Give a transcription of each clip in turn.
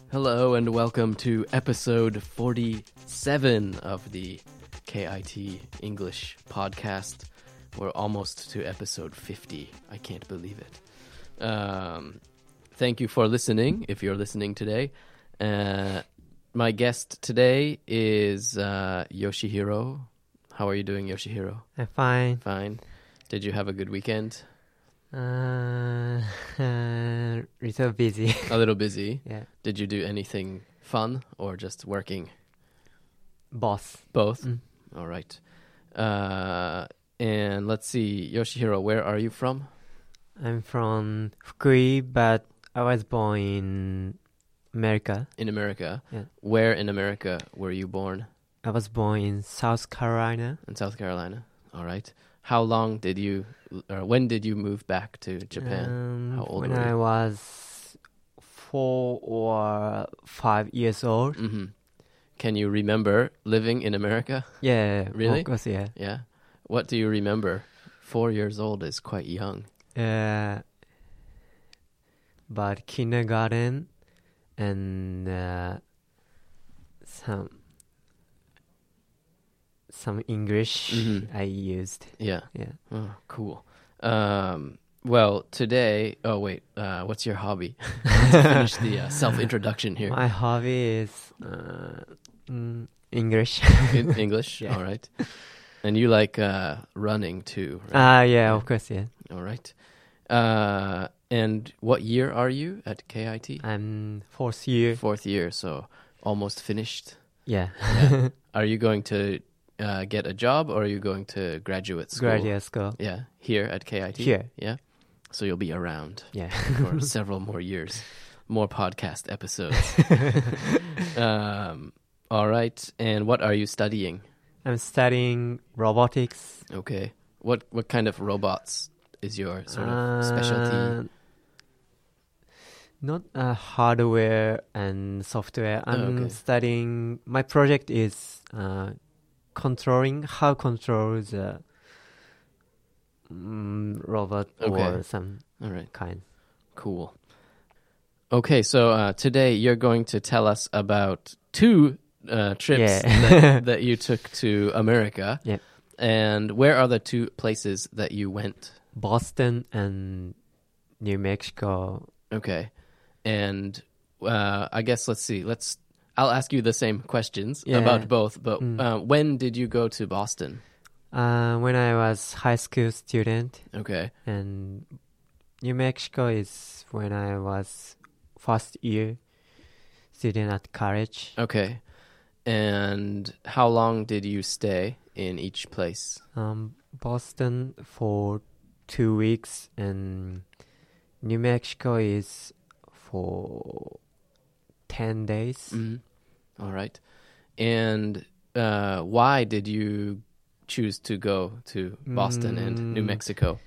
Hello and welcome to episode 47 of the KIT English podcast. We're almost to episode 50. I can't believe it. Thank you for listening, if you're listening today. My guest today is Yoshihiro. How are you doing, Yoshihiro? I'm fine. Fine. Did you have a good weekend? Little busy. A little busy? Yeah. Did you do anything fun or just working? Both. Both? All right. And let's see, Yoshihiro, where are you from? I'm from Fukui, but I was born in America. In America? Yeah. Where in America were you born? I was born in South Carolina. In South Carolina. All right. How long did you, or when did you move back to Japan? How old when were you? I was 4 or 5 years old. Mm-hmm. Can you remember living in America? Yeah. Really? Of course, yeah. Yeah. What do you remember? 4 years old is quite young. But kindergarten and some English I used. Yeah. Yeah. Oh, cool. Well, today... Oh, wait. What's your hobby? To finish the self-introduction here. My hobby is English. In English? Yeah. All right. And you like running too, right? Yeah, of course, yeah. All right. And what year are you at KIT? I'm fourth year. Fourth year, so almost finished. Yeah. Are you going to get a job or are you going to graduate school? Graduate school. Yeah, here at KIT? Here. Yeah. So you'll be around Yeah. for several more years, more podcast episodes. All right. And what are you studying? I'm studying robotics. Okay. What kind of robots is your sort of specialty? Not hardware and software. I'm okay. studying. My project is controlling how control the robot Okay. or some All right. kind. Cool. Okay, so today you're going to tell us about two trips Yeah. that you took to America. Yeah. And where are the two places that you went? Boston and New Mexico. Okay. And I guess, let's see. I'll ask you the same questions Yeah. about both, but when did you go to Boston? When I was high school student, Okay. and New Mexico is when I was first year student at college. Okay. And how long did you stay in each place? Boston for 2 weeks, and New Mexico is for 10 days. All right. And why did you choose to go to Boston and New Mexico?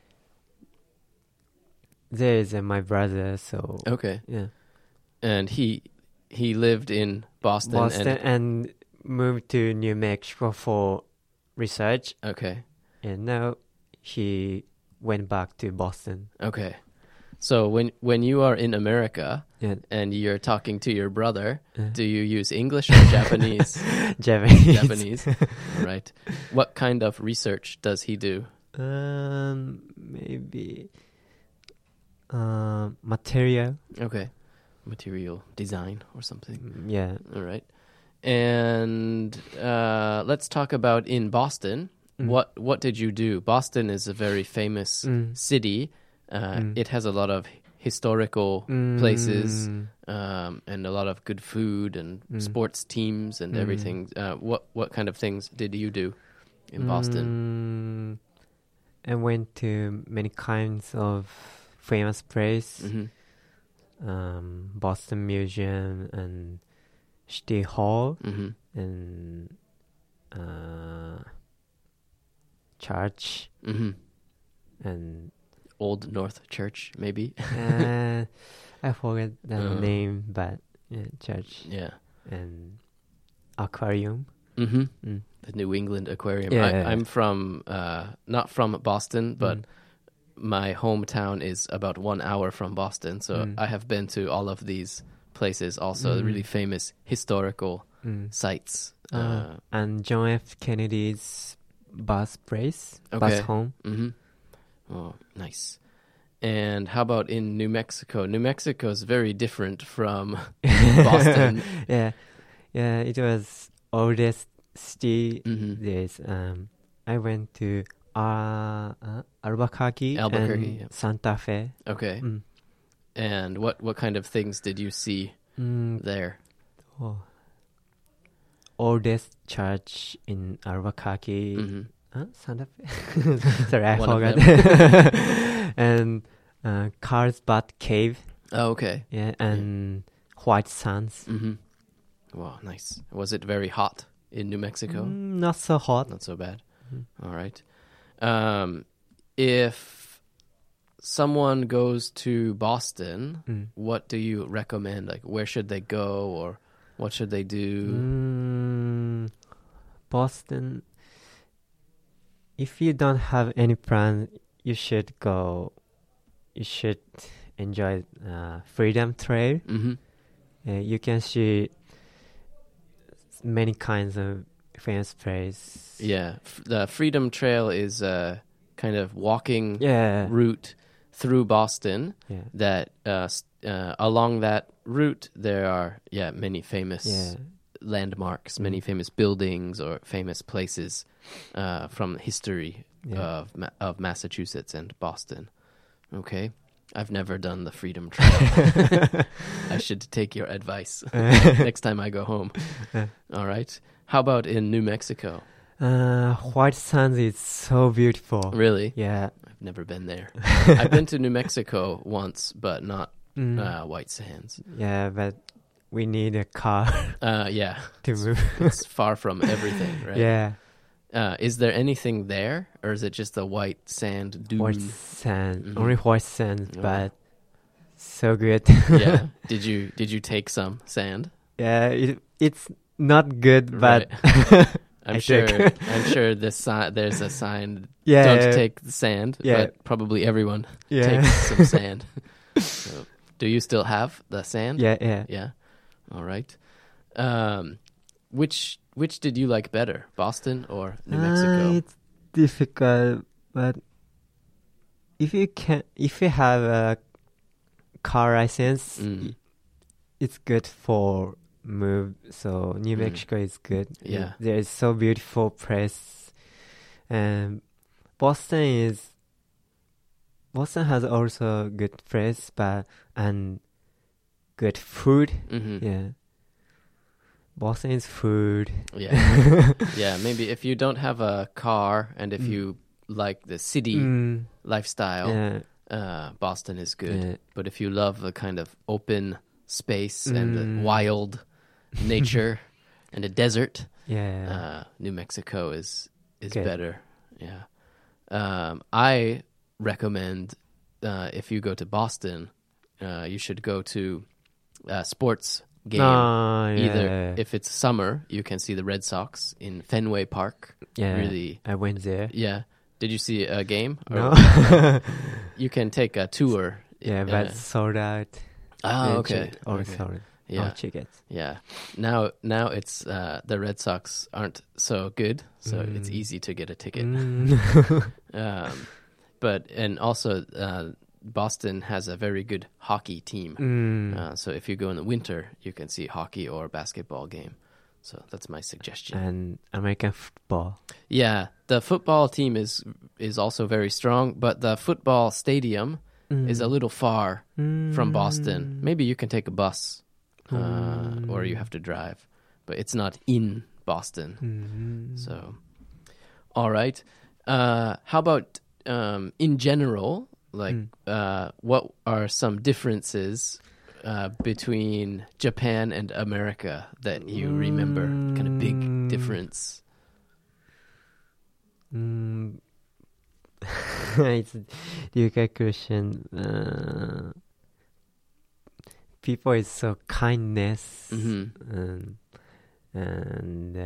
There is my brother, so Okay. yeah. And he lived in Boston, and moved to New Mexico for research, okay. and now he went back to Boston. Okay. So when you are in America Yeah. and you're talking to your brother, do you use English or Japanese? Japanese. Japanese. All right. What kind of research does he do? Maybe material. Okay. Material design or something. Yeah. All right. And let's talk about in Boston. What did you do? Boston is a very famous city. It has a lot of historical places and a lot of good food and sports teams and everything. What kind of things did you do in Boston? I went to many kinds of famous places. Boston Museum and City Hall and church and Old North Church, maybe. I forget the name, but yeah, church. Yeah. And aquarium. The New England Aquarium. Yeah. I'm from, not from Boston, but my hometown is about 1 hour from Boston. So I have been to all of these places, also really famous historical sites. And John F. Kennedy's birthplace, Okay. birth home. Mm-hmm. Oh, nice. And how about in New Mexico? New Mexico is very different from Boston. Yeah, it was oldest city. Mhm. There's I went to Albuquerque and yep. Santa Fe. Okay. Mm. And what kind of things did you see there? Oh. Oldest church in Albuquerque. Mm-hmm. Santa Fe. Sorry, I One of forgot. And Carlsbad Cave. Oh, okay. Yeah, and White Sands. Mm-hmm. Wow, nice. Was it very hot in New Mexico? Not so hot. Not so bad. Mm-hmm. All right. If someone goes to Boston, what do you recommend? Like, where should they go, or what should they do? Boston. If you don't have any plan, you should go. You should enjoy Freedom Trail. Mm-hmm. You can see many kinds of famous places. Yeah, the Freedom Trail is a kind of walking route through Boston. Yeah. That along that route there are many famous landmarks, many famous buildings or famous places from history of Massachusetts and Boston. Okay, I've never done the Freedom Trail. I should take your advice next time I go home. All right. How about in New Mexico? White Sands is so beautiful. Really? Yeah. I've never been there. I've been to New Mexico once, but not White Sands. Yeah, but we need a car Yeah. to move. It's far from everything, right? Yeah. Is there anything there, or is it just a white sand dune? White sand. Mhm. Only white sand, but so good. Yeah. Did you take some sand? Yeah, it's not good, but I'm I sure. think. I'm sure there's a sign. Yeah, Don't take the sand. Yeah. But probably everyone Yeah. takes some sand. So, do you still have the sand? yeah. Yeah. All right. Which did you like better, Boston or New Mexico? It's difficult, but if you have a car license, it's good for move. So New Mexico is good. Yeah. There is so beautiful place, and Boston has also good place, and good food. Mm-hmm. Yeah. Boston is food. Yeah. Yeah, maybe if you don't have a car and if you like the city lifestyle, Boston is good. Yeah. But if you love the kind of open space and the wild nature and a desert, New Mexico is Okay. better. Yeah. I recommend if you go to Boston, you should go to a sports game. Either if it's summer, you can see the Red Sox in Fenway Park. Really, I went there. yeah. Did you see a game? No. You can take a tour. But sold out. Okay. Or Okay. sold. Yeah. Or tickets. Yeah. Now it's the Red Sox aren't so good, so it's easy to get a ticket. But also Boston has a very good hockey team. So if you go in the winter, you can see hockey or basketball game. So that's my suggestion. And American football. Yeah, the football team is also very strong, but the football stadium is a little far from Boston. Maybe you can take a bus, or you have to drive, but it's not in Boston. So, all right. How about in general? Like, what are some differences between Japan and America that you remember? Kind of big difference. It's a difficult question. People is so kindness, and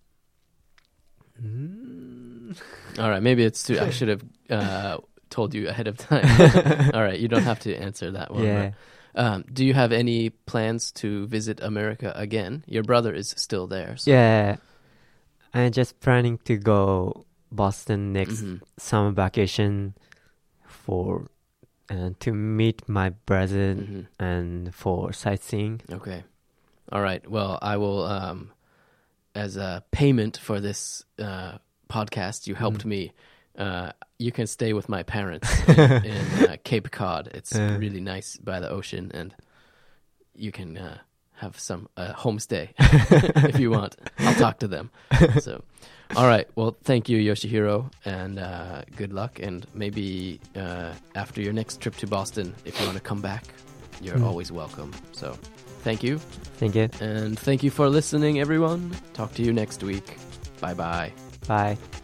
All right, maybe it's too. I should have told you ahead of time. All right, you don't have to answer that one. yeah. Do you have any plans to visit America again? Your brother is still there. So. Yeah, I'm just planning to go Boston next summer vacation for to meet my brother and for sightseeing. Okay. All right. Well, I will, as a payment for this podcast, you helped me. You can stay with my parents in Cape Cod. It's really nice by the ocean, and you can have some homestay if you want. I'll talk to them. So, all right. Well, thank you, Yoshihiro, and good luck. And maybe after your next trip to Boston, if you want to come back, you're always welcome. So, thank you. Thank you. And thank you for listening, everyone. Talk to you next week. Bye-bye. Bye.